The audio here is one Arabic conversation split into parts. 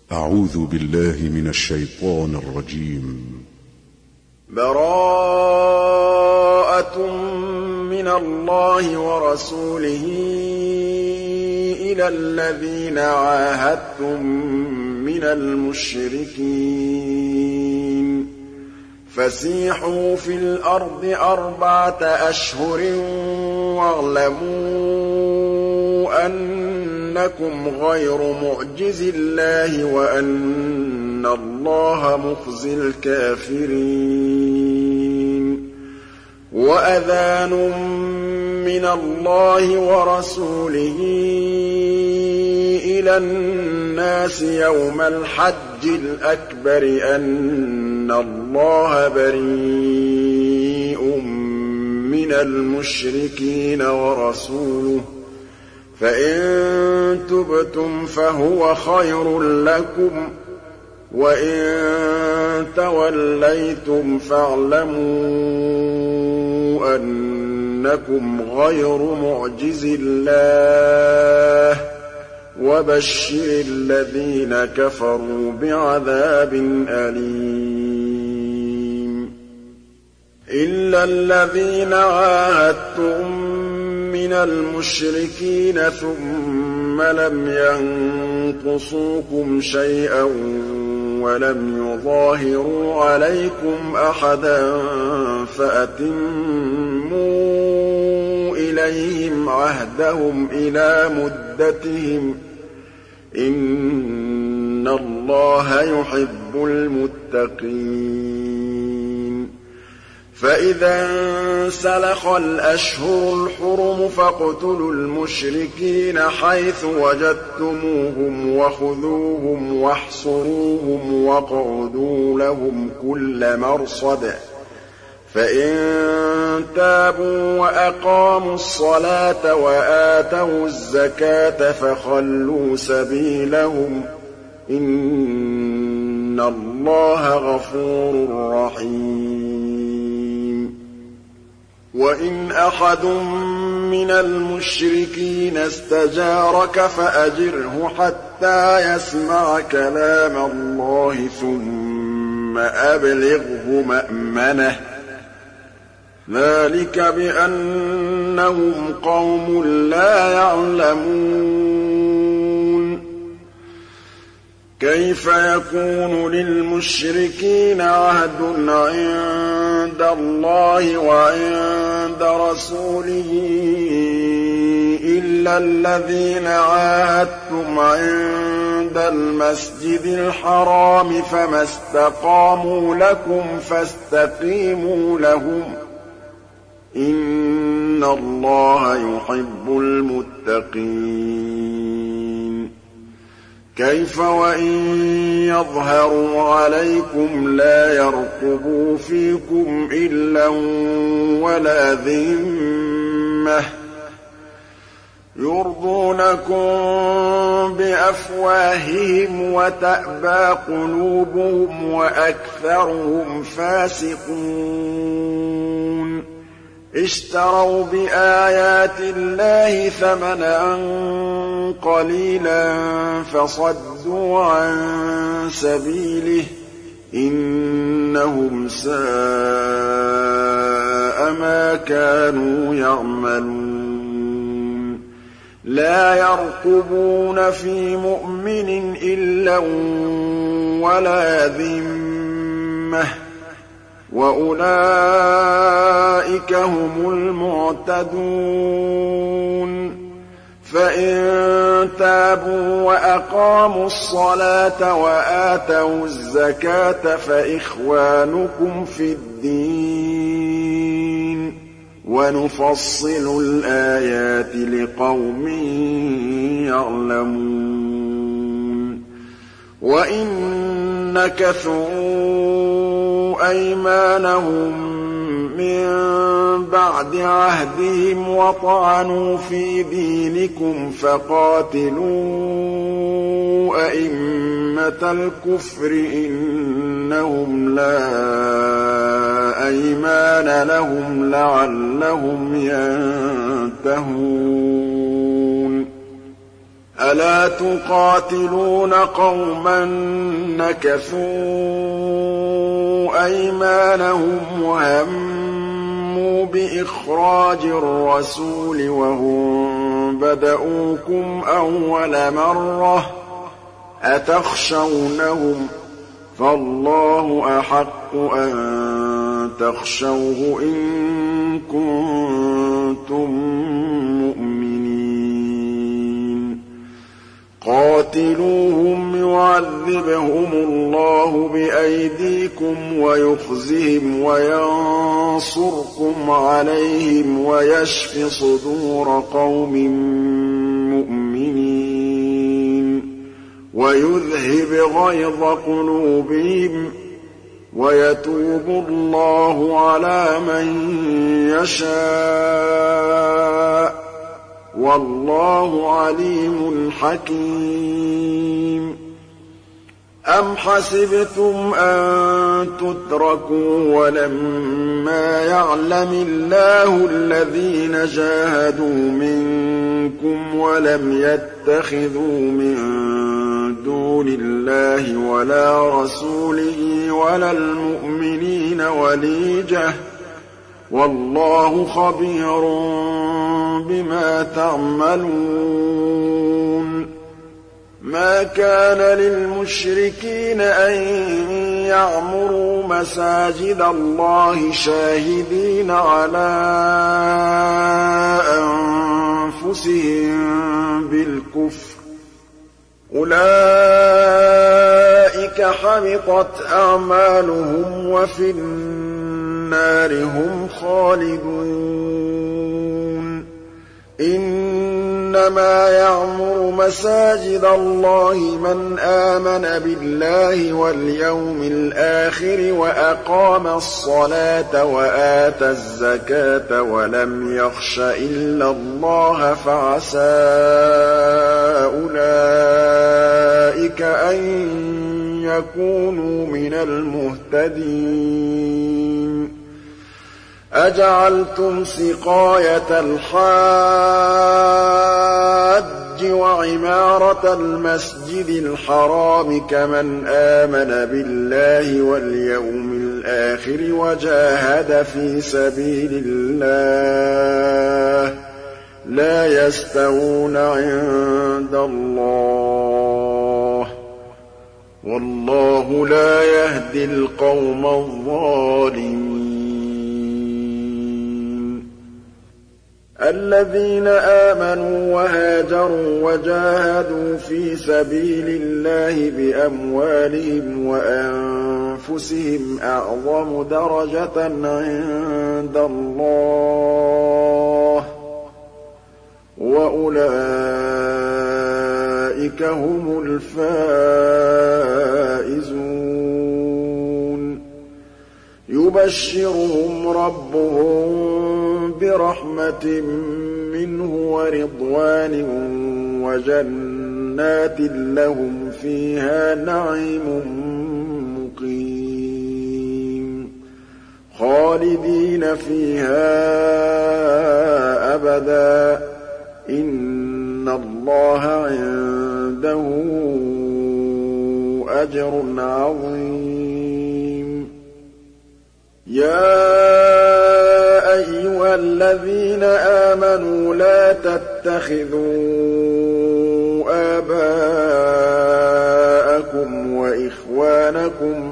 أعوذ بالله من الشيطان الرجيم. براءة من الله ورسوله إلى الذين عاهدتم من المشركين فسيحوا في الأرض 4 أشهر واعلموا أنكم غير معجز الله وأن الله مخزي الكافرين. وأذان من الله ورسوله إلى الناس يوم الحج الأكبر أن الله بريء من المشركين ورسوله فإن تبتم فهو خير لكم وإن توليتم فاعلموا أنكم غير معجز الله وبشر الذين كفروا بعذاب أليم. إلا الذين عاهدتم من المشركين ثم لم ينقصوكم شيئا ولم يظاهروا عليكم أحدا فأتموا إليهم عهدهم إلى مدتهم إن الله يحب المتقين. فإذا انسلخ الأشهر الحرم فاقتلوا المشركين حيث وجدتموهم وخذوهم واحصروهم واقعدوا لهم كل مرصد فإن تابوا وأقاموا الصلاة وآتوا الزكاة فخلوا سبيلهم إن الله غفور رحيم. وإن أحد من المشركين استجارك فأجره حتى يسمع كلام الله ثم أبلغه مأمنه ذلك بأنهم قوم لا يعلمون. كيف يكون للمشركين عهد عند الله وعند رسوله إلا الذين عاهدتم عند المسجد الحرام فما استقاموا لكم فاستقيموا لهم إن الله يحب المتقين. كيف وإن يظهروا عليكم لا يرقبوا فيكم إلا ولا ذمة يرضونكم بأفواههم وتأبى قلوبهم وأكثرهم فاسقون. اشتروا بآيات الله ثمنا قليلا فصدوا عن سبيله إنهم ساء ما كانوا يعملون. لا يرقبون في مؤمن إلا ولا ذمة وأولئك هم المعتدون. فإن تابوا وأقاموا الصلاة وآتوا الزكاة فإخوانكم في الدين ونفصل الآيات لقوم يعلمون. وإن نكثوا أيمانهم من بعد عهدهم وطعنوا في دينكم فقاتلوا أئمة الكفر إنهم لا أيمان لهم لعلهم ينتهون. ألا تقاتلون قوما نكثوا أيمانهم وهموا بإخراج الرسول وهم بدؤوكم أول مرة أتخشونهم فالله أحق أن تخشوه إن كنتم مؤمنين قاتلوهم يعذبهم الله بأيديكم ويخزهم وينصركم عليهم ويشف صدور قوم مؤمنين ويذهب غيظ قلوبهم ويتوب الله على من يشاء والله عليم حكيم أم حسبتم أن تتركوا ولما يعلم الله الذين جاهدوا منكم ولم يتخذوا من دون الله ولا رسوله ولا المؤمنين وليجة والله خبير بما تعملون ما كان للمشركين أن يعمروا مساجد الله شاهدين على أنفسهم بالكفر أولئك حبطت أعمالهم وفي النار هم خالدون إنما يعمر مساجد الله من آمن بالله واليوم الآخر وأقام الصلاة وآتى الزكاة ولم يخش إلا الله فعسى أولئك أن يكونوا من المهتدين أجعلتم سقاية الحاج وعمارة المسجد الحرام كمن آمن بالله واليوم الآخر وجاهد في سبيل الله لا يستوون عند الله والله لا يهدي القوم الظالمين الذين آمنوا وهاجروا وجاهدوا في سبيل الله بأموالهم وأنفسهم أعظم درجة عند الله وأولئك هم الفائزون يبشرهم ربهم برحمة منه ورضوان وجنات لهم فيها نعيم مقيم خالدين فيها أبدا إن الله عنده أجر عظيم يا أيها الذين آمنوا لا تتخذوا آباءكم وإخوانكم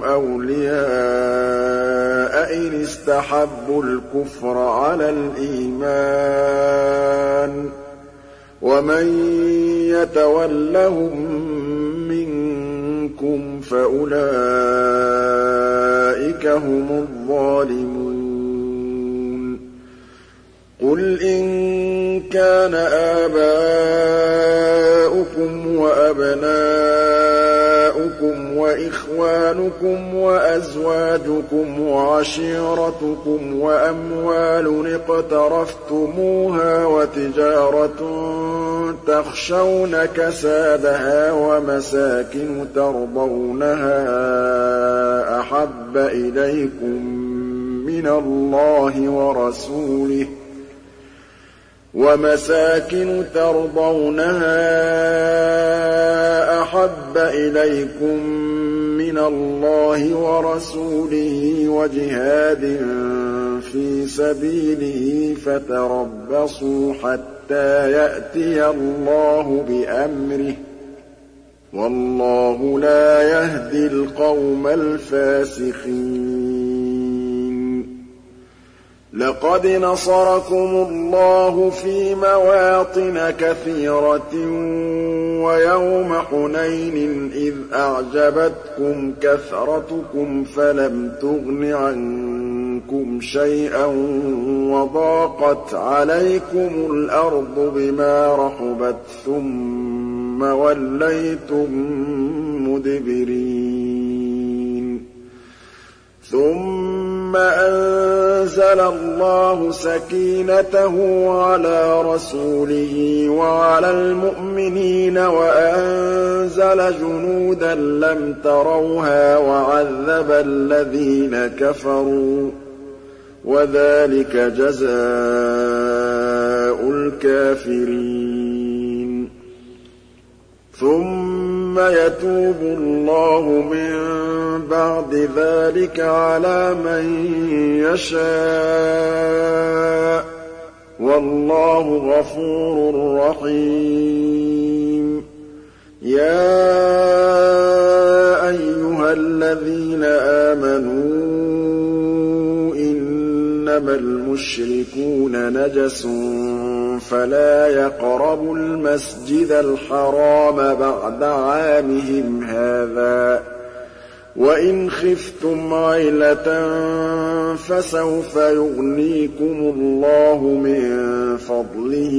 أولياء إن استحبوا الكفر على الإيمان ومن يتولهم منكم فأولئك هم الظالمون قل إن كان آباؤكم وأبناؤكم وإخوانكم وأزواجكم وعشيرتكم وأموال اقترفتموها وتجارة تخشون كسادها ومساكن ترضونها أحب إليكم من الله وَمَسَاكِنُ تَرْضَوْنَهَا أَحَبَّ إِلَيْكُم مِّنَ اللَّهِ وَرَسُولِهِ وَجِهَادٍ فِي سَبِيلِهِ فَتَرَبَّصُوا حَتَّىٰ يَأْتِيَ اللَّهُ بِأَمْرِهِ ۗ وَاللَّهُ لَا يَهْدِي الْقَوْمَ الْفَاسِقِينَ. لَقَدْ نَصَرَكُمُ اللَّهُ فِي مَوَاطِنَ كَثِيرَةٍ وَيَوْمَ حُنَيْنٍ إِذْ أَعْجَبَتْكُمْ كَثْرَتُكُمْ فَلَمْ تُغْنِ عَنكُمْ شَيْئًا وَضَاقَتْ عَلَيْكُمُ الْأَرْضُ بِمَا رَحُبَتْ ثُمَّ وَلَّيْتُم مُّدْبِرِينَ. ثُمَّ أَنزَلَ اللَّهُ سَكِينَتَهُ عَلَىٰ رَسُولِهِ وَعَلَى الْمُؤْمِنِينَ وَأَنزَلَ جُنُودًا لَّمْ تَرَوْهَا وَعَذَّبَ الَّذِينَ كَفَرُوا ۚ وَذَٰلِكَ جَزَاءُ الْكَافِرِينَ. ثُمَّ يَتُوبُ اللَّهُ مِن بَعْدِ ذَٰلِكَ عَلَىٰ مَن يَشَاءُ ۗ وَاللَّهُ غَفُورٌ رَّحِيمٌ. يَا أَيُّهَا الَّذِينَ آمَنُوا إِنَّمَا الْمُشْرِكُونَ نَجَسٌ فَلَا يَقْرَبُوا الْمَسْجِدَ الْحَرَامَ بَعْدَ عَامِهِمْ هَٰذَا ۚ وَإِنْ خِفْتُمْ عَيْلَةً فَسَوْفَ يُغْنِيكُمُ اللَّهُ مِن فَضْلِهِ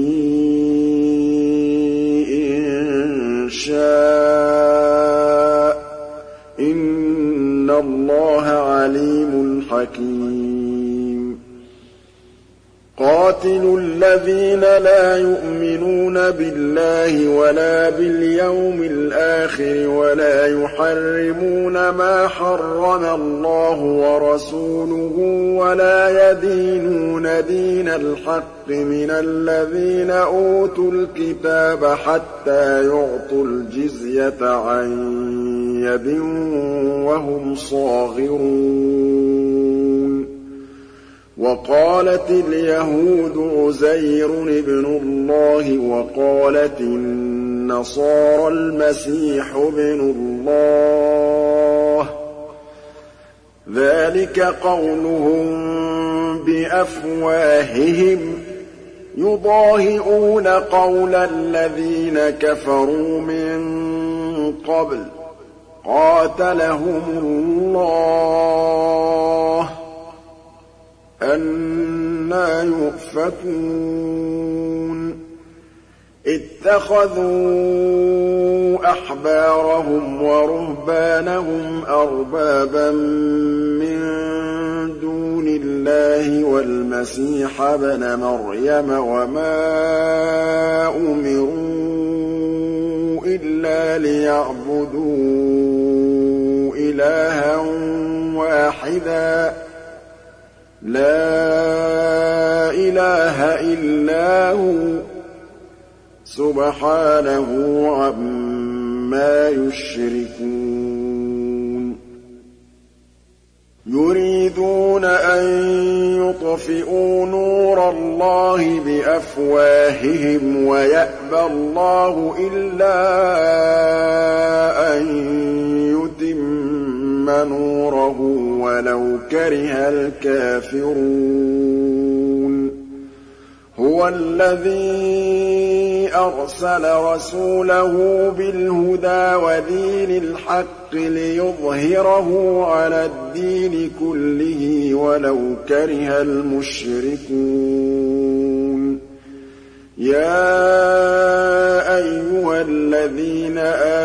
إِن شَاءَ ۚ إِنَّ اللَّهَ عَلِيمٌ حَكِيمٌ. قَاتِلُوا الَّذِينَ لَا يُؤْمِنُونَ بِاللَّهِ وَلَا بِالْيَوْمِ الْآخِرِ وَلَا يُحَرِّمُونَ مَا حَرَّمَ اللَّهُ وَرَسُولُهُ وَلَا يَدِينُونَ دِينَ الْحَقِّ مِنَ الَّذِينَ أُوتُوا الْكِتَابَ حَتَّىٰ يُعْطُوا الْجِزْيَةَ عَن يَدٍ وَهُمْ صَاغِرُونَ. وَقَالَتِ الْيَهُودُ عُزَيْرٌ ابْنُ اللَّهِ وَقَالَتِ النَّصَارَى الْمَسِيحُ ابْنُ اللَّهِ ۖ ذَٰلِكَ قَوْلُهُم بِأَفْوَاهِهِمْ ۖ يُضَاهِئُونَ قَوْلَ الَّذِينَ كَفَرُوا مِن قَبْلُ ۚ قَاتَلَهُمُ اللَّهُ ۖ أَنَّىٰ يُؤْفَكُونَ. اتَّخَذُوا أَحْبَارَهُمْ وَرُهْبَانَهُمْ أَرْبَابًا مِّن دُونِ اللَّهِ وَالْمَسِيحَ ابْنَ مَرْيَمَ وَمَا أُمِرُوا إِلَّا لِيَعْبُدُوا إِلَٰهًا وَاحِدًا لَا إِلَٰهَ إِلَّا هُوَ سُبْحَانَهُ عَمَّا يُشْرِكُونَ. يُرِيدُونَ أَن يُطْفِئُوا نُورَ اللَّهِ بِأَفْوَاهِهِمْ وَيَأْبَى اللَّهُ إِلَّا أَن يُتِمَّ نُورَهُ وَلَوْ كَرِهَ الْكَافِرُونَ. هُوَ الَّذِي أَرْسَلَ رَسُولَهُ بِالْهُدَىٰ وَدِينِ الْحَقِّ لِيُظْهِرَهُ عَلَى الدِّينِ كُلِّهِ وَلَوْ كَرِهَ الْمُشْرِكُونَ. يَا أَيُّهَا الَّذِينَ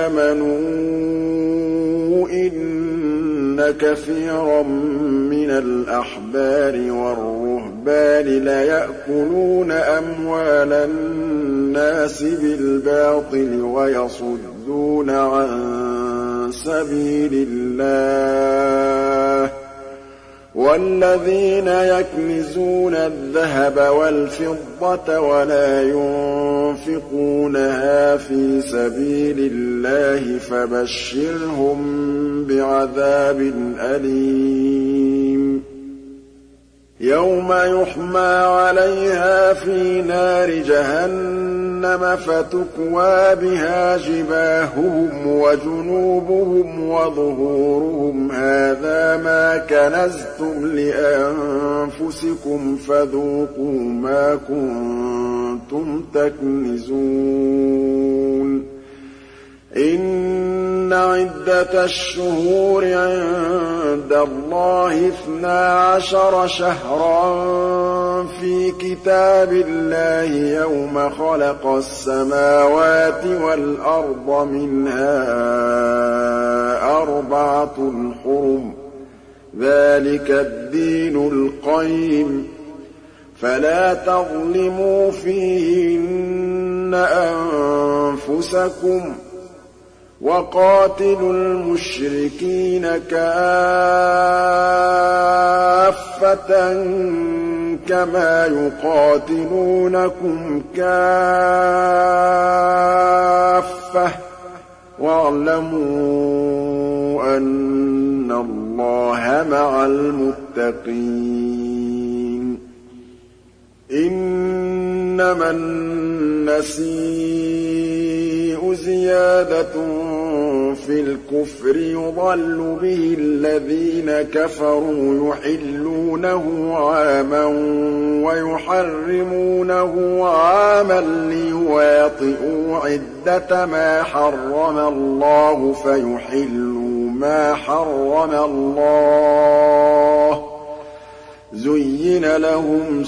آمَنُوا إِنَّ كَثِيرًا مِّنَ الْأَحْبَارِ وَالرُّهْبَانِ لَيَأْكُلُونَ أَمْوَالَ النَّاسِ بِالْبَاطِلِ وَيَصُدُّونَ عَن سَبِيلِ اللَّهِ ۗ وَالَّذِينَ يَكْنِزُونَ الذَّهَبَ وَالْفِضَّةَ وَلَا يُنفِقُونَهَا فِي سَبِيلِ اللَّهِ فَبَشِّرْهُم بِعَذَابٍ أَلِيمٍ يَوْمَ يُحْمَىٰ عَلَيْهَا فِي نَارِ جَهَنَّمَ فَتُكْوَىٰ بِهَا جِبَاهُهُمْ وَجُنُوبُهُمْ وَظُهُورُهُمْ هَٰذَا مَا كَنَزْتُمْ لِأَنفُسِكُمْ فَذُوقُوا مَا كُنتُمْ تَكْنِزُونَ إِنَّ عِدَّةَ الشُّهُورِ عِندَ اللَّهِ 12 شَهْرًا في كتاب الله يوم خلق السماوات والأرض منها 4 حرم ذلك الدين القيم فلا تظلموا فيهن أنفسكم وقاتلوا المشركين كافة كما يقاتلونكم كافة واعلموا أن الله مع المتقين إنما النسيء زيادة في الكفر يضل به الذين كفروا يحلونه عاما ويحرمونه عاما ليواطئوا عدة ما حرم الله فيحلوا ما حرم الله زين لهم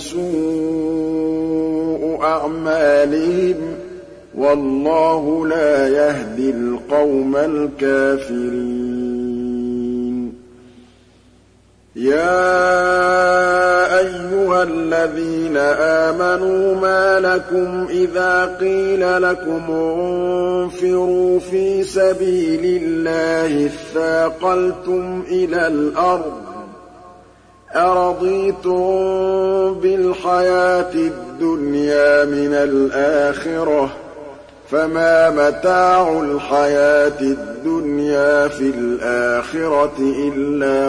سوء أعمالهم والله لا يهدي القوم الكافرين يا أيها الذين آمنوا ما لكم إذا قيل لكم انفروا في سبيل الله اثاقلتم إلى الأرض أرضيتم بالحياة الدنيا من الآخرة فما متاع الحياة الدنيا في الآخرة إلا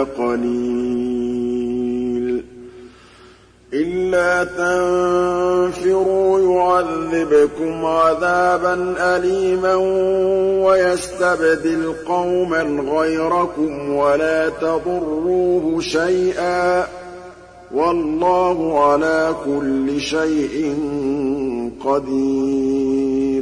قليل إلا تنفروا يعذبكم عذابا أليما ويستبدل قوما غيركم ولا تضروه شيئا والله على كل شيء قدير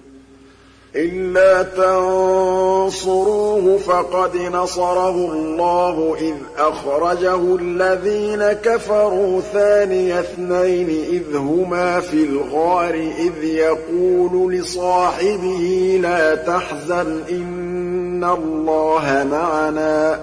إلا تنصروه فقد نصره الله إذ أخرجه الذين كفروا ثاني اثنين إذ هما في الغار إذ يقول لصاحبه لا تحزن إن الله معنا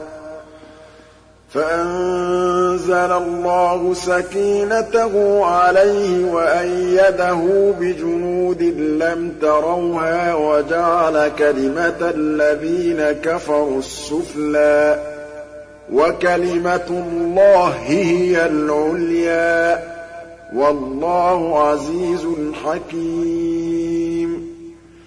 فأنزل الله سكينته عليه وأيده بجنود لم تروها وجعل كلمة الذين كفروا السفلى وكلمة الله هي العليا والله عزيز حكيم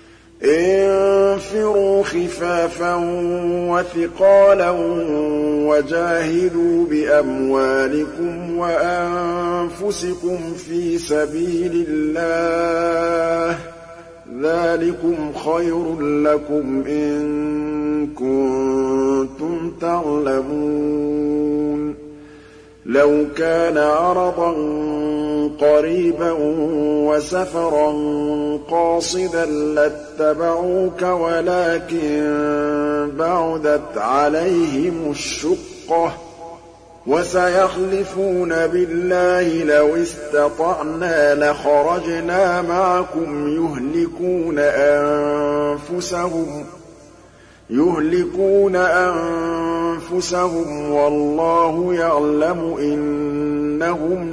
انفروا خفافا وثقالا وجاهدوا بأموالكم وأنفسكم في سبيل الله ذلكم خير لكم إن كنتم تعلمون لو كان عرضا قريبا وسفرا قاصدا لاتبعوك ولكن بعدت عليهم الشقة وسيحلفون بالله لو استطعنا لخرجنا معكم يهلكون أنفسهم والله يعلم إنهم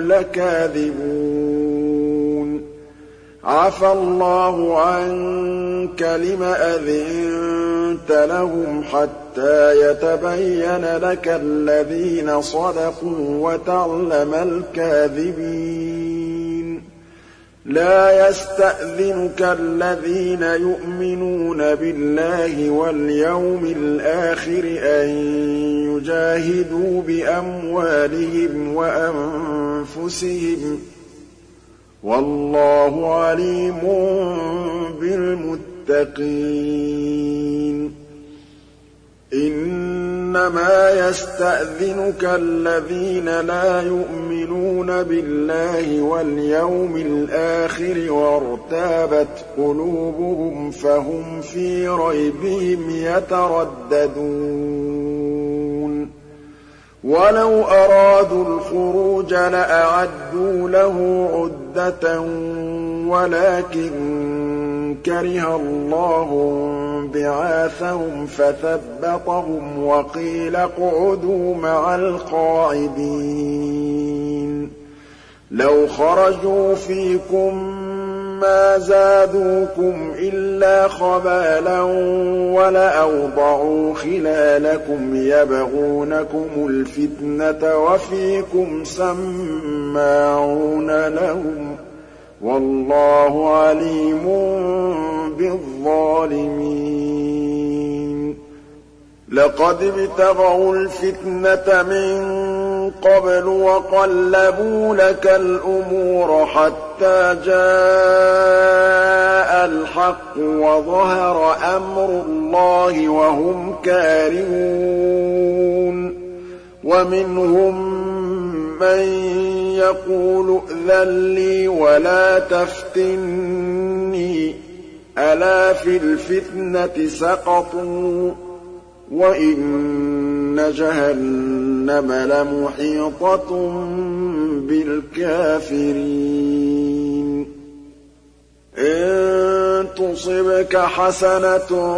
لكاذبون عفى الله عنك لم أذنت لهم حتى يتبين لك الذين صدقوا وتعلم الكاذبين لا يستأذنك الذين يؤمنون بالله واليوم الآخر أن يجاهدوا بأموالهم وأنفسهم والله عليم بالمتقين إنما يستأذنك الذين لا يؤمنون بالله واليوم الآخر وارتابت قلوبهم فهم في ريبهم يترددون ولو أرادوا الخروج لأعدوا له عدة ولكن كره الله بعاثهم فثبطهم وقيل اقعدوا مع القاعدين لو خرجوا فيكم ما زادوكم إلا خبالا ولأوضعوا خلالكم يبغونكم الفتنة وفيكم سماعون لهم والله عليم بالظالمين لقد ابتغوا الفتنة من قبل وقلبوا لك الأمور حتى جاء الحق وظهر أمر الله وهم كارهون ومنهم من يقول ائذن لي ولا تفتني ألا في الفتنة سقطوا وإن جهنم لمحيطة بالكافرين إن تصبك حسنة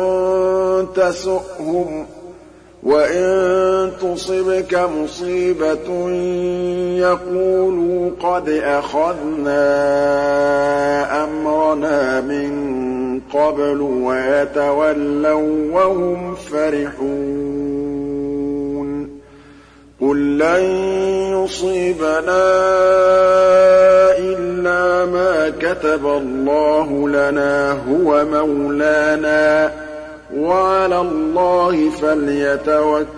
تسؤهم وإن تصبك مصيبة يقولوا قد أخذنا أمرنا من قبل ويتولوا وهم فرحون قل لن يصيبنا إلا ما كتب الله لنا هو مولانا وعلى الله فليتوكل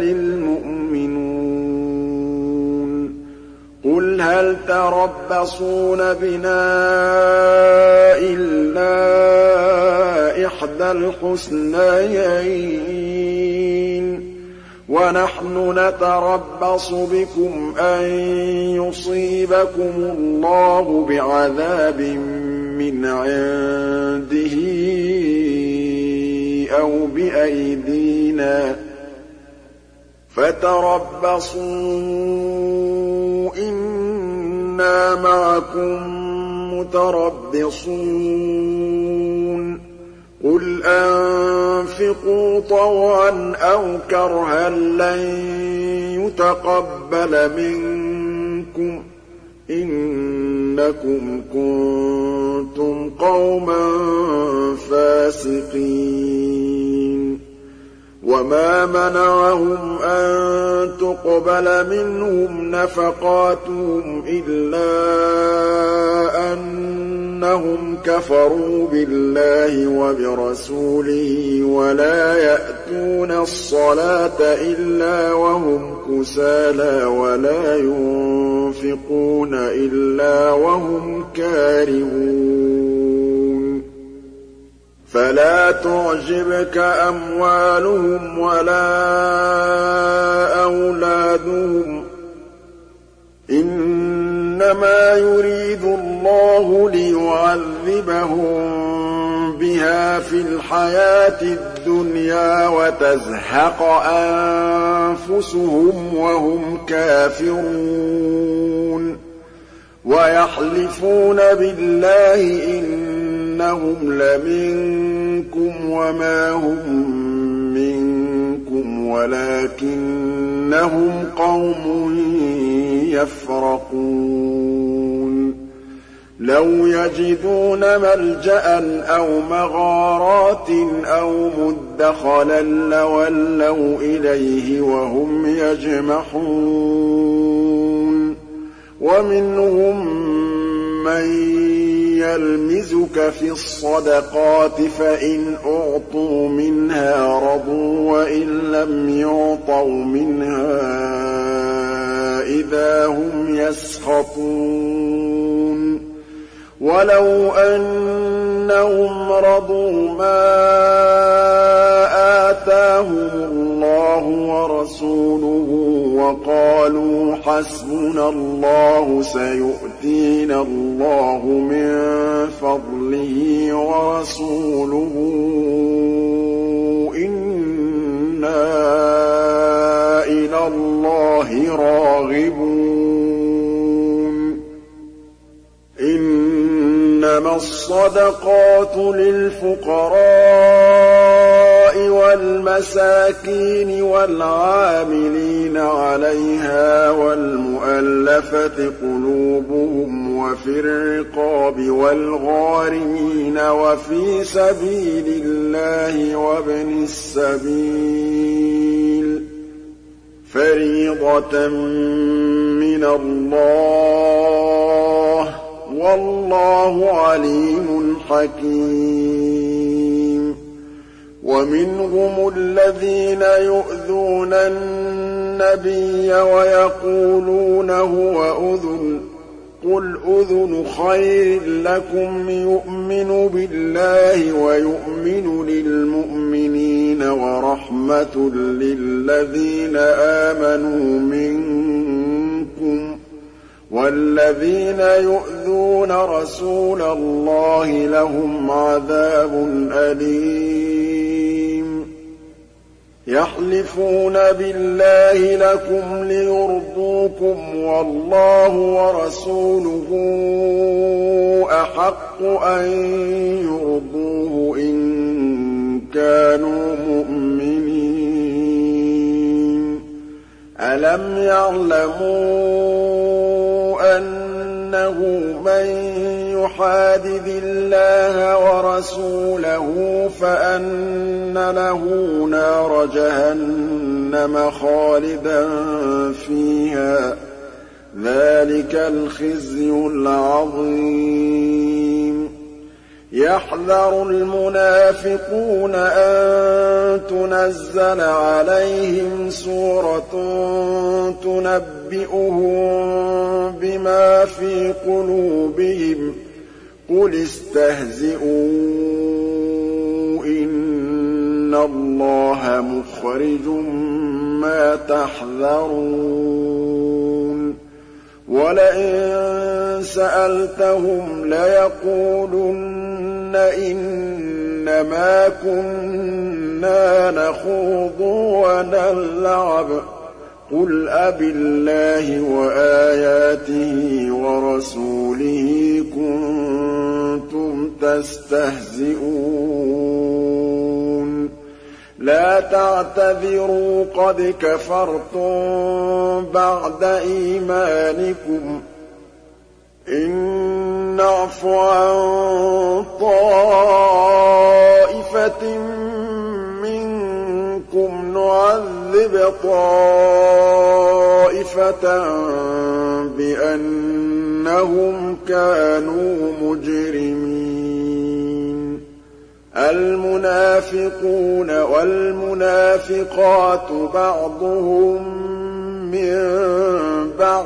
المؤمنون قل هل تربصون بنا إلا إحدى الحسنيين ونحن نتربص بكم أن يصيبكم الله بعذاب من عنده أو بأيدينا فتربصوا إنا معكم متربصون قل أنفقوا طوعا أو كرها لن يتقبل منكم إنكم كنتم قوما فاسقين وما منعهم أن تقبل منهم نفقاتهم إلا أنهم كفروا بالله وبرسوله ولا يأتون الصلاة إلا وهم كسالى ولا ينفقون إلا وهم كارهون فلا تعجبك أموالهم ولا أولادهم إنما يريد الله ليعذبهم بها في الحياة الدنيا وتزهق أنفسهم وهم كافرون ويحلفون بالله إنهم لمنكم وما هم منكم ولكنهم قوم يفرقون لَوْ يَجِدُونَ مَلْجَأً أَوْ مَغَارَاتٍ أَوْ مُدَّخَلًا لَّوَلَّوْا إِلَيْهِ وَهُمْ يَجْمَحُونَ وَمِنْهُم مَّن يَلْمِزُكَ فِي الصَّدَقَاتِ فَإِنْ أُعْطُوا مِنْهَا رَضُوا وَإِن لَّمْ يُعْطَوْا مِنْهَا إِذَا هُمْ يَسْخَطُونَ وَلَوْ أَنَّهُمْ رَضُوا مَا آتَاهُمُ اللَّهُ وَرَسُولُهُ وَقَالُوا حَسْبُنَا اللَّهُ سَيُؤْتِينَا اللَّهُ مِن فَضْلِهِ وَرَسُولُهُ إِنَّا إِلَى اللَّهِ رَاغِبُونَ إِنَّمَا الصَّدَقَاتُ لِلْفُقَرَاءِ وَالْمَسَاكِينِ وَالْعَامِلِينَ عَلَيْهَا وَالْمُؤَلَّفَةِ قُلُوبُهُمْ وَفِي الرِّقَابِ وَالْغَارِمِينَ وَفِي سَبِيلِ اللَّهِ وَابْنِ السَّبِيلِ فَرِيضَةً مِّنَ اللَّهِ ۗ وَاللَّهُ عَلِيمٌ حَكِيمٌ وَمِنْهُمُ الَّذِينَ يُؤْذُونَ النَّبِيَّ وَيَقُولُونَ هُوَ أُذُنٌ ۚ قُلْ أُذُنُ خَيْرٍ لَّكُمْ يُؤْمِنُ بِاللَّهِ وَيُؤْمِنُ لِلْمُؤْمِنِينَ وَرَحْمَةٌ لِّلَّذِينَ آمَنُوا مِنكُمْ ۚ وَالَّذِينَ يُؤْذُونَ رَسُولَ اللَّهِ لَهُمْ عَذَابٌ أَلِيمٌ يَحْلِفُونَ بِاللَّهِ لَكُمْ لِيُرْضُوكُمْ وَاللَّهُ وَرَسُولُهُ أَحَقُّ أَن يُرْضُوهُ إِن كَانُوا مُؤْمِنِينَ أَلَمْ يَعْلَمُوا أَنَّهُ مَن يُحَادِدِ اللَّهَ وَرَسُولَهُ فَأَنَّ لَهُ نَارَ جَهَنَّمَ خَالِدًا فِيهَا ۚ ذَٰلِكَ الْخِزْيُ الْعَظِيمُ يَحْذَرُ الْمُنَافِقُونَ أَن تُنَزَّلَ عَلَيْهِمْ سُورَةٌ تُنَبِّئُهُم بِمَا فِي قُلُوبِهِمْ ۚ قُلِ اسْتَهْزِئُوا إِنَّ اللَّهَ مُخْرِجٌ مَّا تَحْذَرُونَ وَلَئِن سَأَلْتَهُمْ لَيَقُولُنَّ إِنَّمَا كُنَّا نَخُوضُ وَنَلْعَبُ ۚ قُلْ أَبِاللَّهِ وَآيَاتِهِ وَرَسُولِهِ كُنتُمْ تَسْتَهْزِئُونَ لَا تَعْتَذِرُوا قَدْ كَفَرْتُم بَعْدَ إِيمَانِكُمْ ۚ إِن نَّعْفُ عَن طَائِفَةٍ مِّنكُمْ نُعَذِّبْ طَائِفَةً بِأَنَّهُمْ كَانُوا مُجْرِمِينَ الْمُنَافِقُونَ وَالْمُنَافِقَاتُ بَعْضُهُم مِّن بَعْضٍ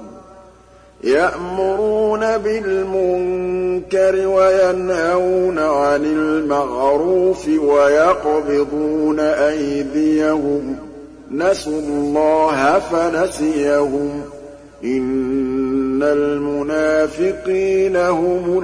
يَأْمُرُونَ بِالْمُنكَرِ وَيَنْهَوْنَ عَنِ الْمَعْرُوفِ وَيَقْبِضُونَ أَيْدِيَهُمْ ۚ نَسُوا اللَّهَ فَنَسِيَهُمْ ۗ إِنَّ الْمُنَافِقِينَ هُمُ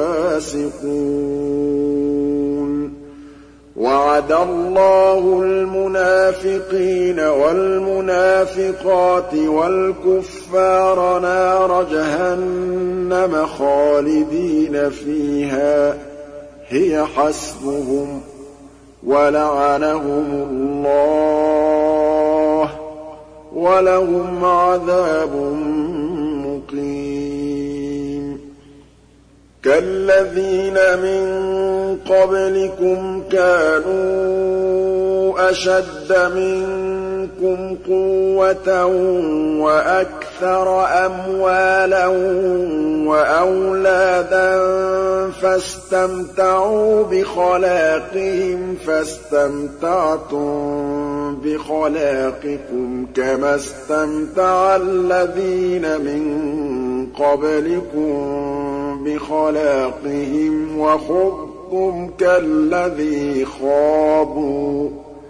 الْفَاسِقُونَ وَعَدَ اللَّهُ الْمُنَافِقِينَ وَالْمُنَافِقَاتِ وَالْكُفَّارَ نَارَ جَهَنَّمَ خَالِدِينَ فِيهَا ۚ هِيَ حَسْبُهُمْ ۚ وَلَعَنَهُمُ اللَّهُ ۖ وَلَهُمْ عَذَابٌ مُّقِيمٌ كالذين من قبلكم كانوا أشد منكم قوة وأكثر أموالا وأولادا فاستمتعوا بخلاقهم فاستمتعتم بخلاقكم كما استمتع الذين من قبلكم بخلاقهم وخضتم كالذي خاضوا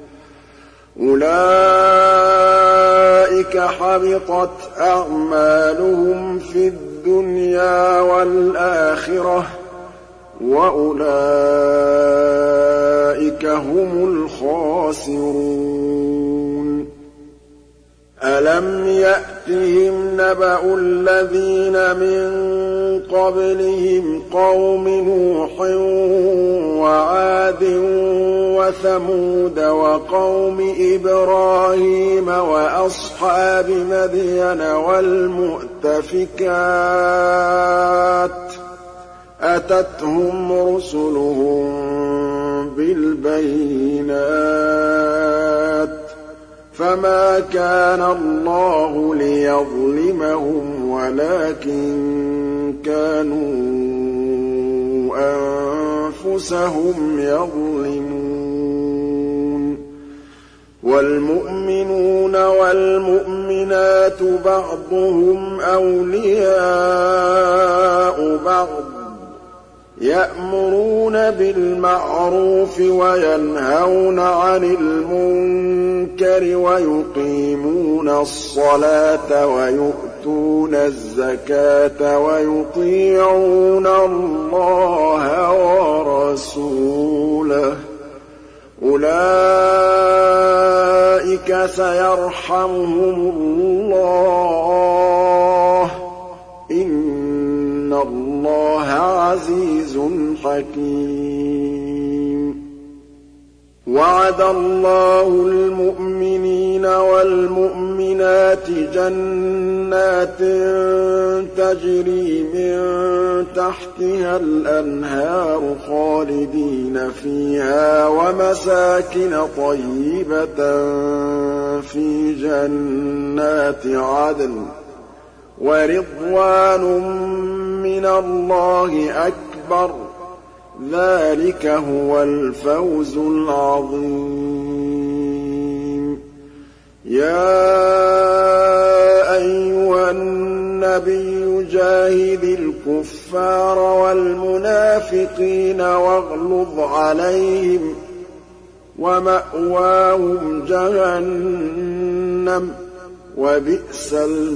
أولئك حبطت أعمالهم في الدنيا والآخرة وأولئك هم الخاسرون ألم يأتهم نبأ الذين من قبلهم قوم نوح وعاد وثمود وقوم إبراهيم وأصحاب مدين والمؤتفكات أتتهم رسلهم بالبينات فما كان الله ليظلمهم ولكن كانوا أنفسهم يظلمون والمؤمنون والمؤمنات بعضهم أولياء بعض يأمرون بالمعروف وينهون عن المنكر ويقيمون الصلاة ويؤتون الزكاة ويطيعون الله ورسوله أولئك سيرحمهم الله إن الله عزيز حكيم وعد الله المؤمنين والمؤمنات جنات تجري من تحتها الأنهار خالدين فيها ومساكن طيبة في جنات عدن ورضوان من الله أكبر ذلك هو الفوز العظيم يا أيها النبي جاهد الكفار والمنافقين واغلظ عليهم ومأواهم جهنم وبئس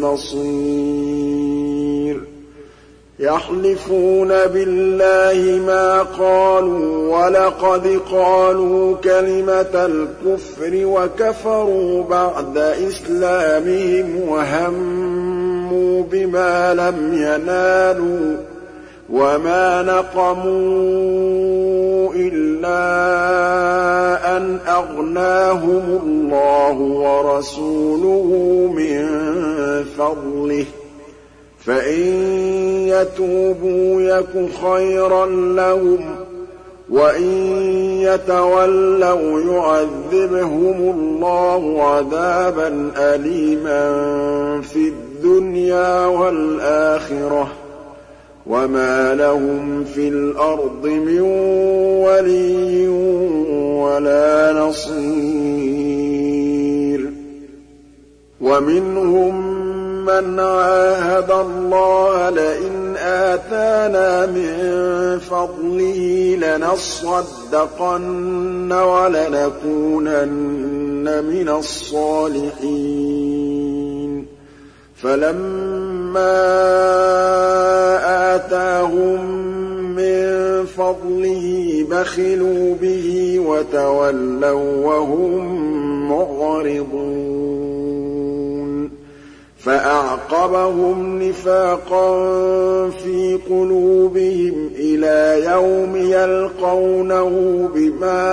المصير يحلفون بالله ما قالوا ولقد قالوا كلمة الكفر وكفروا بعد إسلامهم وهموا بما لم ينالوا وما نقموا إلا أن أغناهم الله ورسوله من فضله فإن يتوبوا يك خيرا لهم وإن يتولوا يعذبهم الله عذابا أليما في الدنيا والآخرة وما لهم في الأرض من ولي ولا نصير ومنهم من عاهد الله لئن آتانا من فضله لنصدقن ولنكونن من الصالحين فلما آتاهم من فضله بخلوا به وتولوا وهم معرضون فأعقبهم نفاقا في قلوبهم إلى يوم يلقونه بما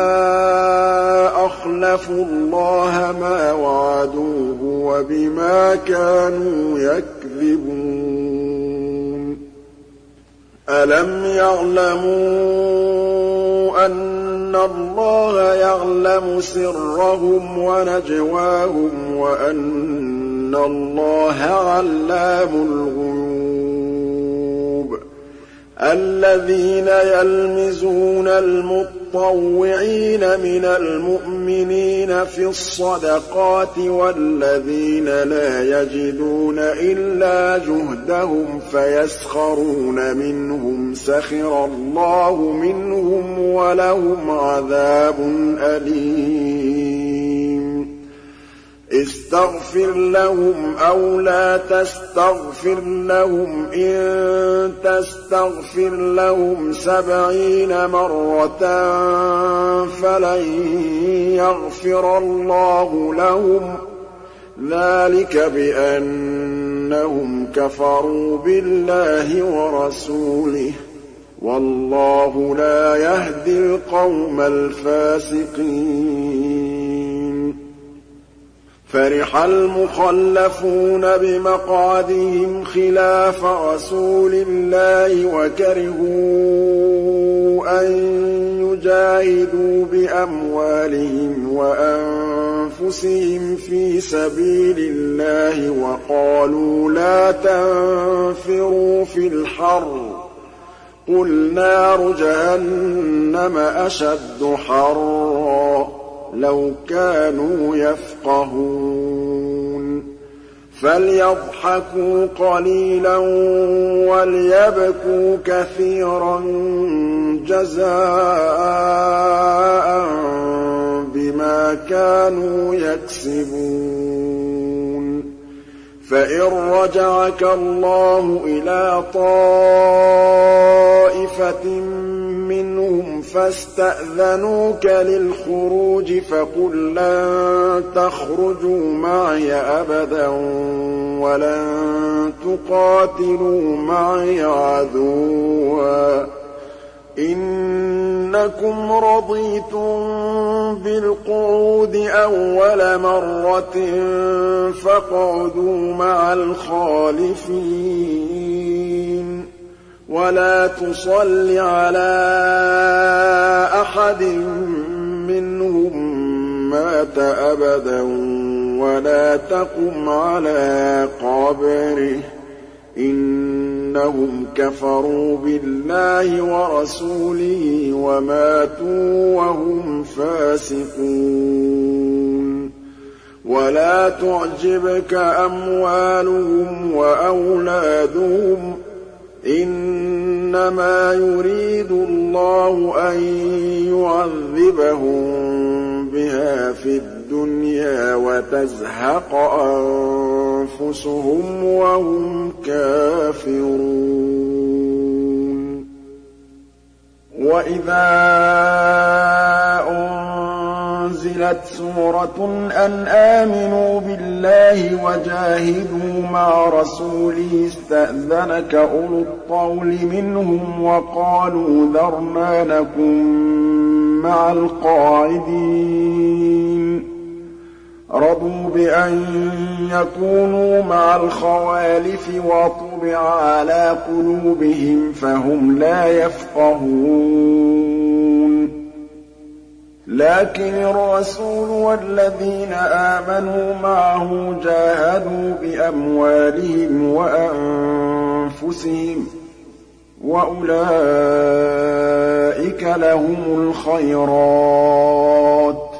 أخلفوا الله ما وعدوه وبما كانوا يكذبون أَلَمْ يَعْلَمُوا أَنَّ اللَّهَ يَعْلَمُ سِرَّهُمْ وَنَجْوَاهُمْ وَأَنَّ اللَّهَ عَلَّامُ الْغُيُوبِ الَّذِينَ يَلْمِزُونَ الْمُطَّوِّعِينَ مِنَ الْمُؤْمِنِينَ فِي الصَّدَقَاتِ وَالَّذِينَ لَا يَجِدُونَ إِلَّا جُهْدَهُمْ فَيَسْخَرُونَ مِنْهُمْ سَخِرَ اللَّهُ مِنْهُمْ وَلَهُمْ عَذَابٌ أَلِيمٌ اسْتَغْفِرْ لَهُمْ أَوْ لَا تَسْتَغْفِرْ لَهُمْ إِن تَسْتَغْفِرْ لَهُمْ 70 مَرَّةً فَلَن يَغْفِرَ اللَّهُ لَهُمْ ۚ ذَٰلِكَ بِأَنَّهُمْ كَفَرُوا بِاللَّهِ وَرَسُولِهِ ۗ وَاللَّهُ لَا يَهْدِي الْقَوْمَ الْفَاسِقِينَ فَرِحَ الْمُخَلَّفُونَ بِمَقْعَدِهِمْ خِلَافَ رَسُولِ اللَّهِ وَكَرِهُوا أَن يُجَاهِدُوا بِأَمْوَالِهِمْ وَأَنفُسِهِمْ فِي سَبِيلِ اللَّهِ وَقَالُوا لَا تَنفِرُوا فِي الْحَرِّ ۗ قُلْ نَارُ جَهَنَّمَ أَشَدُّ حَرًّا ۚ لَوْ كَانُوا يَفْقَهُونَ فَلْيَضْحَكُوا قَلِيلًا وَلْيَبْكُوا كَثِيرًا جَزَاءً بِمَا كَانُوا يَكْسِبُونَ فَإِن رَّجَعَكَ اللَّهُ إِلَىٰ طَائِفَةٍ مِّنْهُمْ فَاسْتَأْذَنُوكَ لِلْخُرُوجِ فَقُل لَّن تَخْرُجُوا مَعِيَ أَبَدًا وَلَن تُقَاتِلُوا مَعِيَ عَدُوًّا ۖ إِنَّكُمْ رَضِيتُم بِالْقُعُودِ أَوَّلَ مَرَّةٍ فَاقْعُدُوا مَعَ الْخَالِفِينَ وَلَا تُصَلِّ عَلَىٰ أَحَدٍ مِّنْهُم مَّاتَ أَبَدًا وَلَا تَقُمْ عَلَىٰ قَبْرِهِ ۖ إِنَّهُمْ كَفَرُوا بِاللَّهِ وَرَسُولِهِ وَمَاتُوا وَهُمْ فَاسِقُونَ وَلَا تُعْجِبْكَ أَمْوَالُهُمْ وَأَوْلَادُهُمْ ۚ إِنَّمَا يُرِيدُ اللَّهُ أَن يُعَذِّبَهُم بِهَا فِي الدُّنْيَا وَتَزْهَقَ أَنفُسُهُمْ وَهُمْ كَافِرُونَ وَإِذَا أُنزِلَتْ سُورَةٌ أَنْ آمِنُوا بِاللَّهِ وَجَاهِدُوا مَعَ رَسُولِهِ اسْتَأْذَنَكَ أُولُو الطَّوْلِ مِنْهُمْ وَقَالُوا ذَرْنَا نَكُن مَّعَ الْقَاعِدِينَ رَضُوا بِأَن يَكُونُوا مَعَ الْخَوَالِفِ وَطُبِعَ عَلَىٰ قُلُوبِهِمْ فَهُمْ لَا يَفْقَهُونَ لَٰكِنِ الرَّسُولُ وَالَّذِينَ آمَنُوا مَعَهُ جَاهَدُوا بِأَمْوَالِهِمْ وَأَنفُسِهِمْ ۚ وَأُولَٰئِكَ لَهُمُ الْخَيْرَاتُ ۖ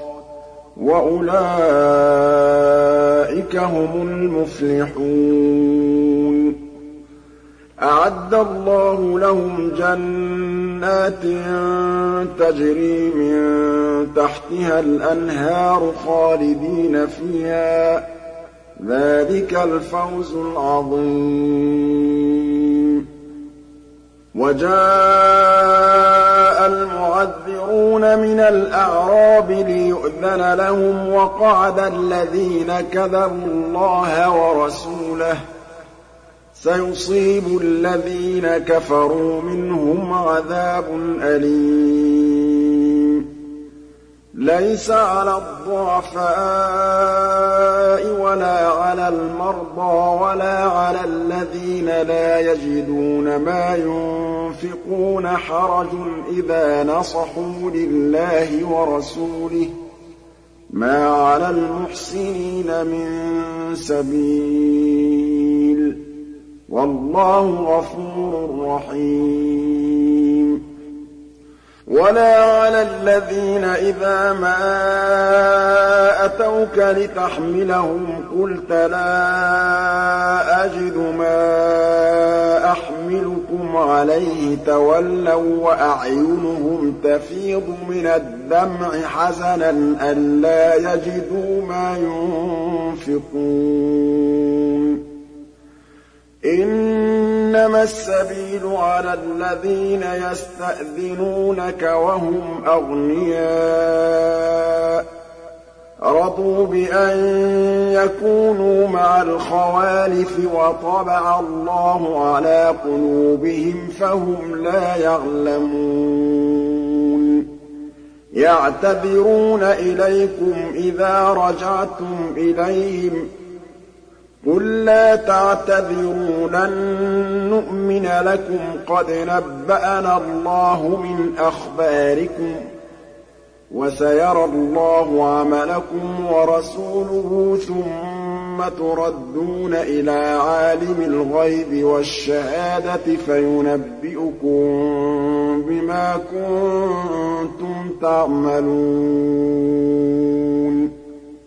وَأُولَٰئِكَ هُمُ الْمُفْلِحُونَ أَعَدَّ اللَّهُ لَهُمْ جَنَّاتٍ تَجْرِي مِن تَحْتِهَا الْأَنْهَارُ خَالِدِينَ فِيهَا ۚ ذَٰلِكَ الْفَوْزُ الْعَظِيمُ وَجَاءَ الْمُعَذِّرُونَ مِنَ الْأَعْرَابِ لِيُؤْذَنَ لَهُمْ وَقَعَدَ الَّذِينَ كَذَبُوا اللَّهَ وَرَسُولَهُ ۚ سَيُصِيبُ الَّذِينَ كَفَرُوا مِنْهُمْ عَذَابٌ أَلِيمٌ لَيْسَ عَلَى الضُّعَفَاءِ وَلَا عَلَى الْمَرْضَىٰ وَلَا عَلَى الَّذِينَ لَا يَجِدُونَ مَا المنافقون حرج إذا نصحوا لله ورسوله ما على المحسنين من سبيل والله غفور رحيم ولا على الذين إذا ما أتوك لتحملهم قلت لا أجد ما أحملكم عليه تولوا وأعينهم تفيض من الدمع حزنا ألا يجدوا ما ينفقون إنما السبيل على الذين يستأذنونك وهم أغنياء رضوا بأن يكونوا مع الخوالف وطبع الله على قلوبهم فهم لا يعلمون يعتذرون إليكم إذا رجعتم إليهم قل لا تعتذروا لن نؤمن لكم قد نبأنا الله من أخباركم وسيرى الله عملكم ورسوله ثم تردون إلى عالم الغيب والشهادة فينبئكم بما كنتم تعملون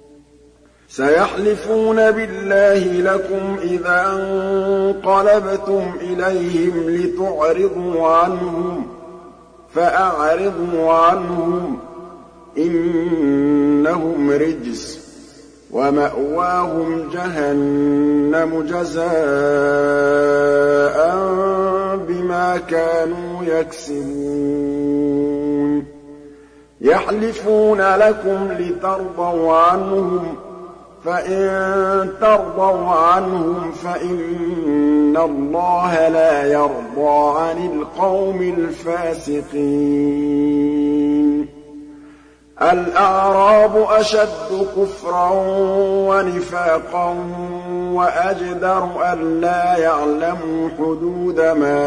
سيحلفون بالله لكم إذا انقلبتم إليهم لتعرضوا عنهم فأعرضوا عنهم إنهم رجس ومأواهم جهنم جزاء بما كانوا يكسبون يحلفون لكم لترضوا عنهم فإن ترضوا عنهم فإن الله لا يرضى عن القوم الفاسقين الأعراب أشد كفرا ونفاقا وأجدر ألا يعلموا حدود ما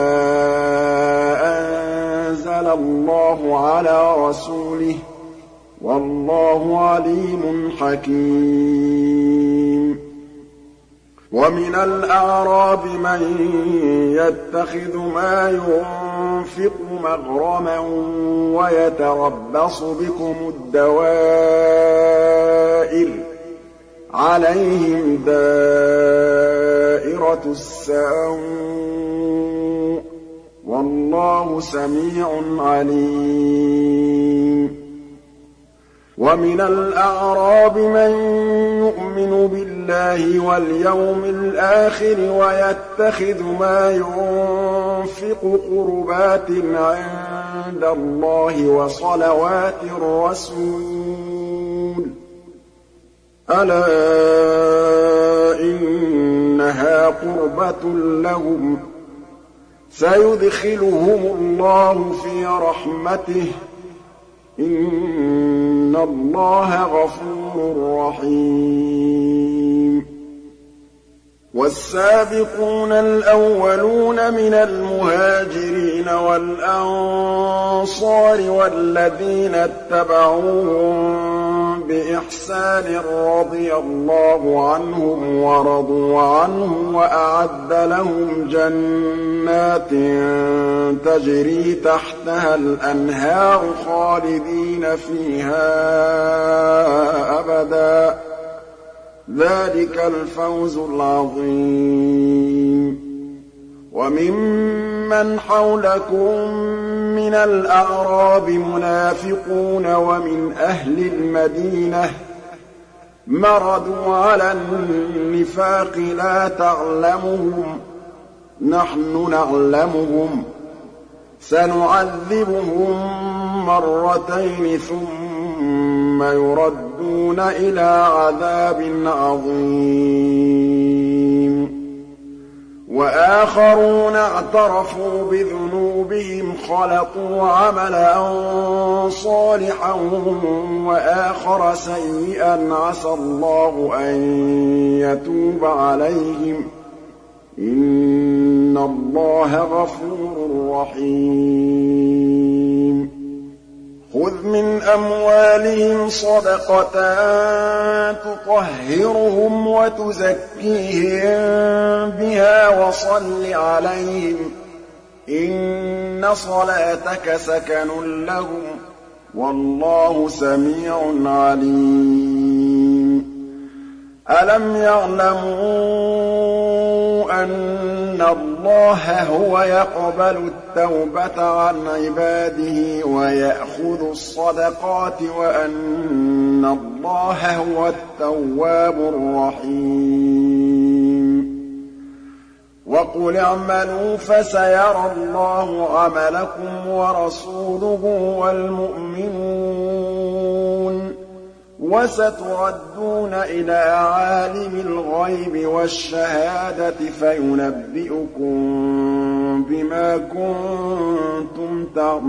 أنزل الله على رسوله والله عليم حكيم ومن الأعراب من يتخذ ما ينفق مغرما ويتربص بكم الدوائر عليهم دائرة السوء والله سميع عليم ومن الأعراب من يؤمن بالله واليوم الآخر ويتخذ ما ينفق قربات عند الله وصلوات الرسول ألا إنها قربة لهم سيدخلهم الله في رحمته إن الله غفور رحيم والسابقون الأولون من المهاجرين والأنصار والذين اتبعوهم بإحسان رضي الله عنهم ورضوا عنه وأعد لهم جنات تجري تحتها الأنهار خالدين فيها أبدا ذلك الفوز العظيم وممن حولكم من الأعراب منافقون ومن أهل المدينة مردوا على النفاق لا تعلمهم نحن نعلمهم سنعذبهم مرتين ثم يردون إلى عذاب عظيم وآخرون اعترفوا بذنوبهم خلطوا عملا صالحا وآخر سيئا عسى الله أن يتوب عليهم إِنَّ اللَّهَ غَفُورٌ رَّحِيمٌ خُذْ مِنْ أَمْوَالِهِمْ صَدَقَةً تُطَهِّرُهُمْ وَتُزَكِّيهِم بِهَا وَصَلِّ عَلَيْهِمْ ۖ إِنَّ صَلَاتَكَ سَكَنٌ لَّهُمْ ۗ وَاللَّهُ سَمِيعٌ عَلِيمٌ أَلَمْ يَعْلَمُوا أَنَّ اللَّهَ هُوَ يَقْبَلُ التَّوْبَةَ عَنْ عِبَادِهِ وَيَأْخُذُ الصَّدَقَاتِ وَأَنَّ اللَّهَ هُوَ التَّوَّابُ الرَّحِيمُ وَقُلِ اعْمَلُوا فَسَيَرَى اللَّهُ عَمَلَكُمْ وَرَسُولُهُ وَالْمُؤْمِنُونَ وَسَتُرَدُّونَ إِلَىٰ عَالِمِ الْغَيْبِ وَالشَّهَادَةِ فَيُنَبِّئُكُم بِمَا كُنتُمْ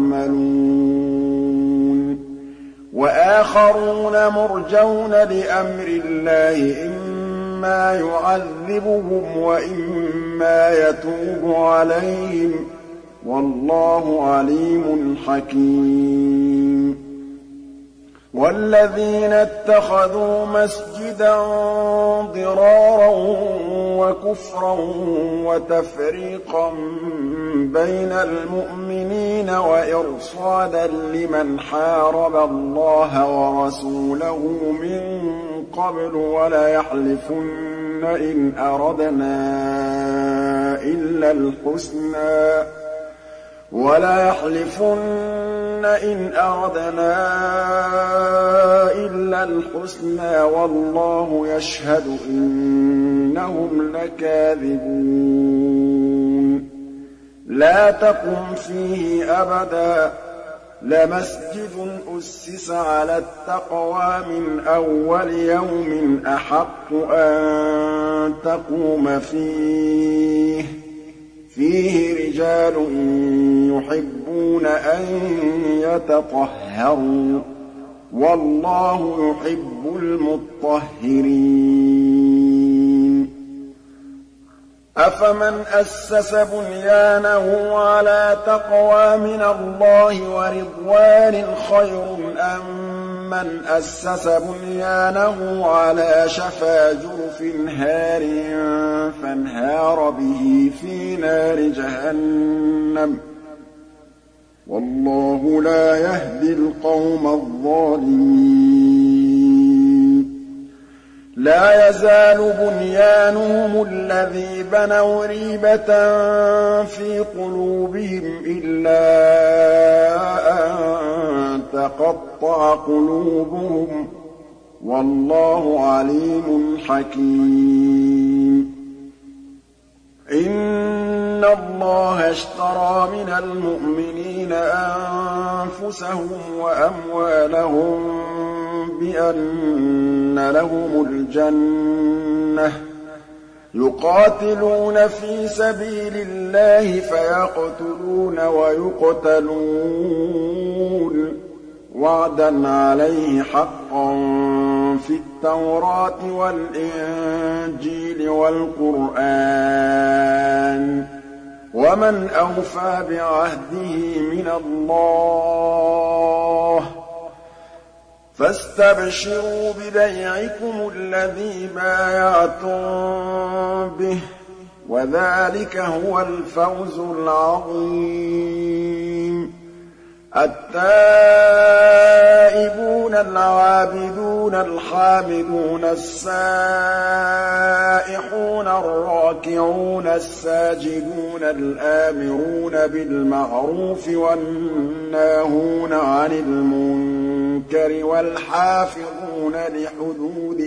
تَعْمَلُونَ وَآخَرُونَ مُرْجَوْنَ لِأَمْرِ اللَّهِ إِمَّا يُعَذِّبُهُمْ وَإِمَّا يَتُوبُ عَلَيْهِمْ ۗ وَاللَّهُ عَلِيمٌ حَكِيمٌ وَالَّذِينَ اتَّخَذُوا مَسْجِدًا ضِرَارًا وَكُفْرًا وَتَفْرِيقًا بَيْنَ الْمُؤْمِنِينَ وَإِرْصَادًا لِّمَنْ حَارَبَ اللَّهَ وَرَسُولَهُ مِن قَبْلُ وَلَيَحْلِفُنَّ إِنْ أَرَدْنَا إِلَّا الْحُسْنَىٰ وَاللَّهُ يَشْهَدُ إِنَّهُمْ لَكَاذِبُونَ لَا تَقُمْ فِيهِ أَبَدًا ۚ لَمَسْجِدٌ أُسِّسَ عَلَى التَّقْوَىٰ مِنْ أَوَّلِ يَوْمٍ أَحَقُّ أَن تَقُومَ فِيهِ ۚ فِيهِ رِجَالٌ يُحِبُّونَ أَن يَتَطَهَّرُوا ۚ وَاللَّهُ يُحِبُّ الْمُطَّهِّرِينَ أَفَمَنْ أَسَّسَ بُنْيَانَهُ عَلَىٰ تَقْوَىٰ مِنَ اللَّهِ وَرِضْوَانٍ خَيْرٌ أَم مَّنْ أَسَّسَ بُنْيَانَهُ عَلَىٰ شَفَا جُرُفٍ هَارٍ فَانْهَارَ بِهِ فِي نَارِ جَهَنَّمَ ۗ وَاللَّهُ لَا يَهْدِي الْقَوْمَ الظَّالِمِينَ لَا يَزَالُ بُنْيَانُهُمُ الَّذِي بَنَوْا رِيبَةً فِي قُلُوبِهِمْ إِلَّا أَن تَقَطَّعَ قُلُوبُهُمْ ۗ وَاللَّهُ عَلِيمٌ حَكِيمٌ إِنَّ اللَّهَ اشْتَرَىٰ مِنَ الْمُؤْمِنِينَ أَنفُسَهُمْ وَأَمْوَالَهُم بِأَنَّ لَهُمُ الْجَنَّةَ ۚ يُقَاتِلُونَ فِي سَبِيلِ اللَّهِ فَيَقْتُلُونَ وَيُقْتَلُونَ ۖ وَعْدًا عَلَيْهِ حَقًّا فِي التَّوْرَاةِ وَالْإِنجِيلِ وَالْقُرْآنِ ۚ وَمَنْ أَوْفَىٰ بِعَهْدِهِ مِنَ اللَّهِ ۚ فَاسْتَبْشِرُوا بِبَيْعِكُمُ الَّذِي بايَعْتُم بِهِ ۚ وَذَٰلِكَ هُوَ الْفَوْزُ الْعَظِيمُ التائبون العابدون الحامدون السائحون الراكعون الساجدون الآمرون بالمعروف والناهون عن المنكر والحافظون لحدود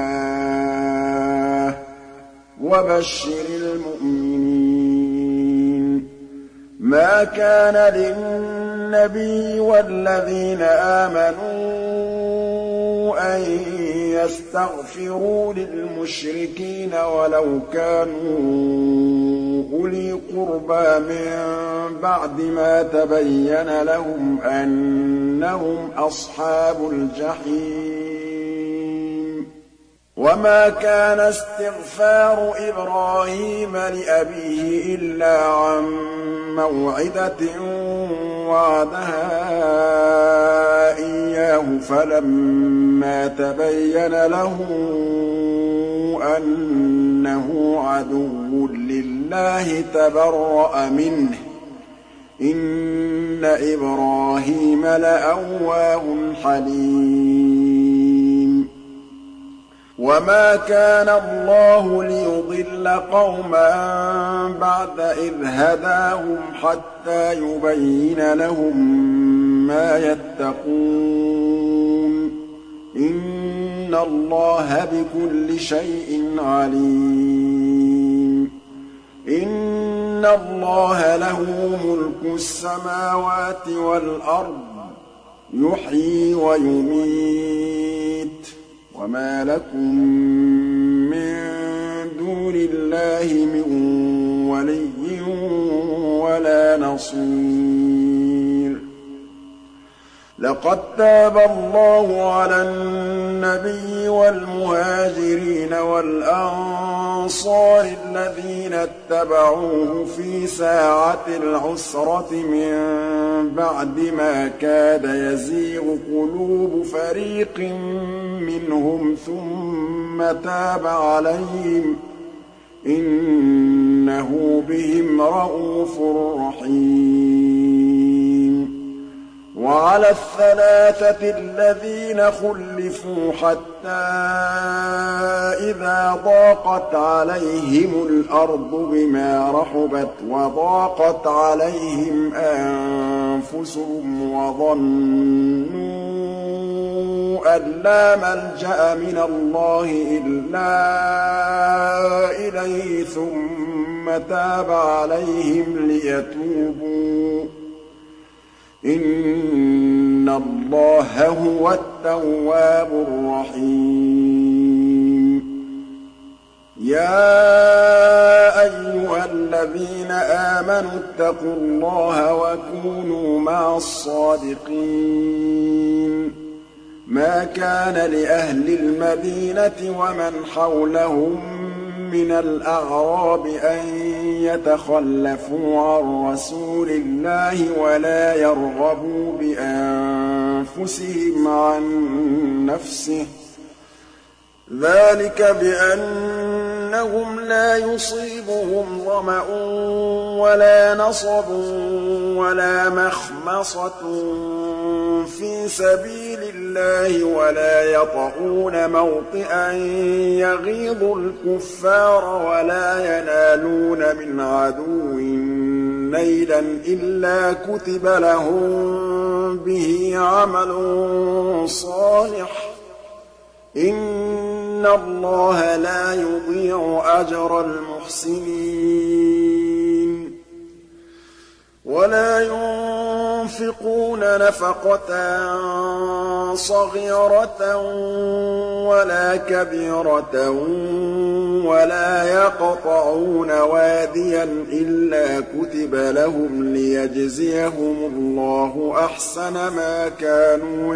الله وبشر المؤمنين ما كان للنبي والذين آمنوا أن يستغفروا للمشركين ولو كانوا أولي قربى من بعد ما تبين لهم أنهم أصحاب الجحيم وما كان استغفار إبراهيم لأبيه إلا عن موعدة وعدها إياه فلما تبين له أنه عدو لله تبرأ منه إن إبراهيم لأواه حليم وما كان الله ليضل قوما بعد إذ هداهم حتى يبين لهم ما يتقون إن الله بكل شيء عليم إن الله له ملك السماوات والأرض يحيي ويميت وما لكم من دون الله من ولي ولا نصير لقد تاب الله على النبي والمهاجرين والأنصار الذين اتبعوه في ساعة العسرة من بعد ما كاد يزيغ قلوب فريق منهم ثم تاب عليهم إنه بهم رءوف رحيم وعلى الثلاثة الذين خلفوا حتى إذا ضاقت عليهم الأرض بما رحبت وضاقت عليهم أنفسهم وظنوا أن لا ملجأ من الله إلا إليه ثم تاب عليهم ليتوبوا إن الله هو التواب الرحيم يا أيها الذين آمنوا اتقوا الله وكونوا مع الصادقين ما كان لأهل المدينة ومن حولهم من الأعراب أن يتخلفوا عن رسول الله ولا يرغبوا بأنفسهم عن نفسه ذلك بأنهم لا يصيبهم ظمأ ولا نصب ولا مخمصة في سبيل الله ولا يطؤون موطئا يغيظ الكفار ولا ينالون من عدو نيلا إلا كتب لهم به عمل صالح إن الله لا يضيع أجر المحسنين ولا ينفقون نفقة صغيرة ولا كبيرة ولا يقطعون واديا إلا كتب لهم ليجزيهم الله أحسن ما كانوا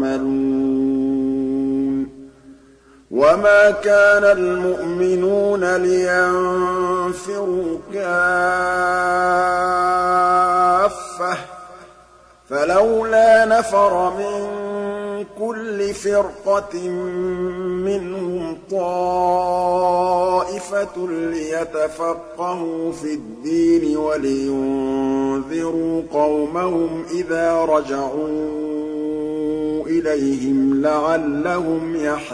يعملون وما كان المؤمنون لينفروا كافة فلولا نفر من كل فرقة منهم طائفة ليتفقهوا في الدين ولينذروا قومهم إذا رجعوا إليهم لعلهم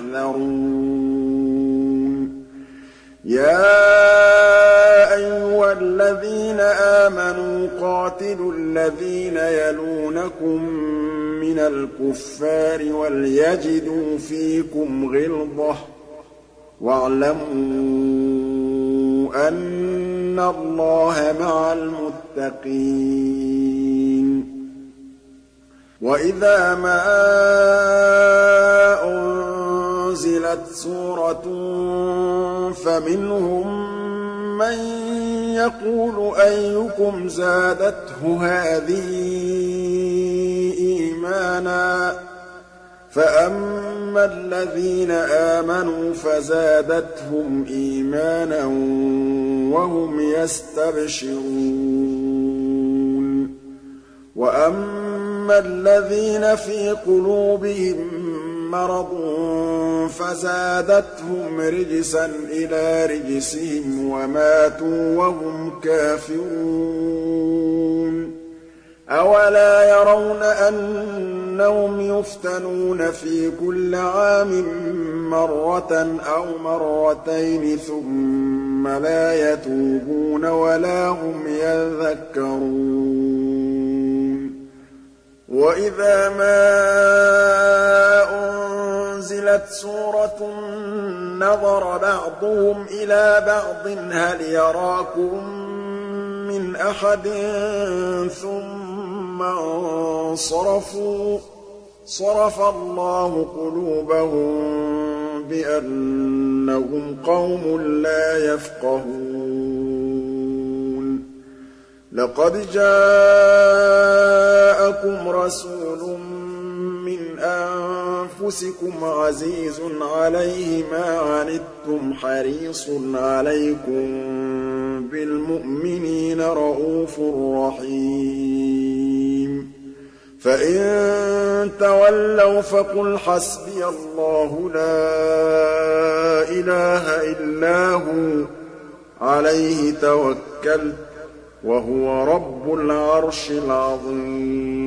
يحذرون يا أيها الذين آمنوا قاتلوا الذين يلونكم من الكفار وليجدوا فيكم غلظة واعلموا أن الله مع المتقين وإذا ما أنزلت سورة فمنهم من يقول أيكم زادته هذه إيمانا فأما فَأَمَّا الَّذِينَ آمَنُوا فَزَادَتْهُمْ إِيمَانًا وَهُمْ يَسْتَبْشِرُونَ وَأَمَّا الَّذِينَ فِي قُلُوبِهِم مَّرَضٌ فَزَادَتْهُمْ رِجْسًا إِلَىٰ رِجْسِهِمْ وَمَاتُوا وَهُمْ كَافِرُونَ أَوَلَا يَرَوْنَ أَنَّهُمْ يُفْتَنُونَ في كل عام مرة أو مرتين ثم لا يتوبون ولا هم يذكرون وإذا ما أنزلت سورة نظر بعضهم إلى بعض هل يراكم من أحد ثم انصرفوا صرف الله قلوبهم بأنهم قوم لا يفقهون لقد جاءكم رسول من أنفسكم عزيز عليه ما عنتم حريص عليكم بالمؤمنين رءوف رحيم فإن تولوا فقل حسبي الله لا إله إلا هو عليه توكلت وهو رب العرش العظيم